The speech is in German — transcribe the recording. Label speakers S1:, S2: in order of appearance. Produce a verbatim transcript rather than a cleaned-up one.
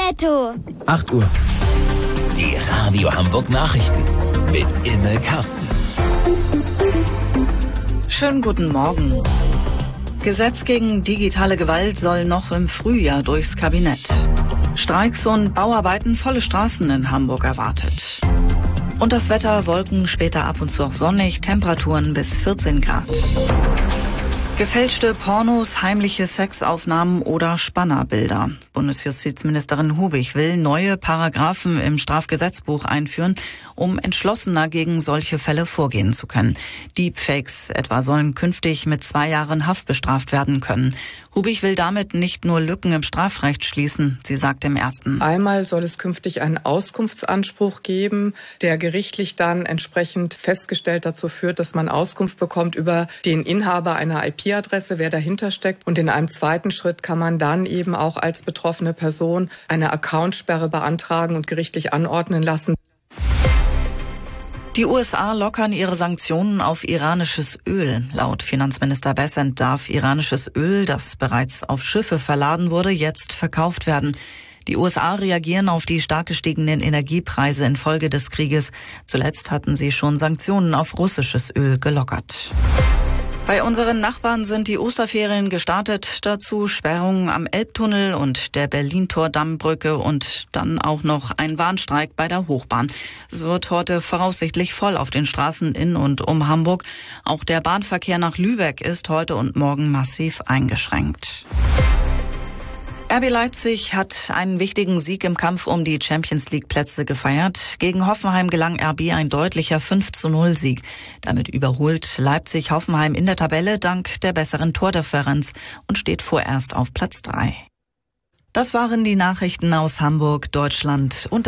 S1: Netto.
S2: acht Uhr.
S3: Die Radio Hamburg Nachrichten mit Imme Karsten.
S4: Schönen guten Morgen. Gesetz gegen digitale Gewalt soll noch im Frühjahr durchs Kabinett. Streiks und Bauarbeiten, volle Straßen in Hamburg erwartet. Und das Wetter, Wolken, später ab und zu auch sonnig, Temperaturen bis vierzehn Grad. Gefälschte Pornos, heimliche Sexaufnahmen oder Spannerbilder. Bundesjustizministerin Hubig will neue Paragraphen im Strafgesetzbuch einführen, um entschlossener gegen solche Fälle vorgehen zu können. Deepfakes etwa sollen künftig mit zwei Jahren Haft bestraft werden können. Hubig will damit nicht nur Lücken im Strafrecht schließen, sie sagt im Ersten.
S5: Einmal soll es künftig einen Auskunftsanspruch geben, der gerichtlich dann entsprechend festgestellt dazu führt, dass man Auskunft bekommt über den Inhaber einer I P-Adresse, wer dahinter steckt. Und in einem zweiten Schritt kann man dann eben auch als betroffene Person eine Accountsperre beantragen und gerichtlich anordnen lassen.
S4: Die U S A lockern ihre Sanktionen auf iranisches Öl. Laut Finanzminister Bessent darf iranisches Öl, das bereits auf Schiffe verladen wurde, jetzt verkauft werden. Die U S A reagieren auf die stark gestiegenen Energiepreise infolge des Krieges. Zuletzt hatten sie schon Sanktionen auf russisches Öl gelockert. Bei unseren Nachbarn sind die Osterferien gestartet. Dazu Sperrungen am Elbtunnel und der Berlin-Tor-Dammbrücke und dann auch noch ein Warnstreik bei der Hochbahn. Es wird heute voraussichtlich voll auf den Straßen in und um Hamburg. Auch der Bahnverkehr nach Lübeck ist heute und morgen massiv eingeschränkt. R B Leipzig hat einen wichtigen Sieg im Kampf um die Champions-League-Plätze gefeiert. Gegen Hoffenheim gelang R B ein deutlicher fünf zu null Sieg. Damit überholt Leipzig Hoffenheim in der Tabelle dank der besseren Tordifferenz und steht vorerst auf Platz drei. Das waren die Nachrichten aus Hamburg, Deutschland und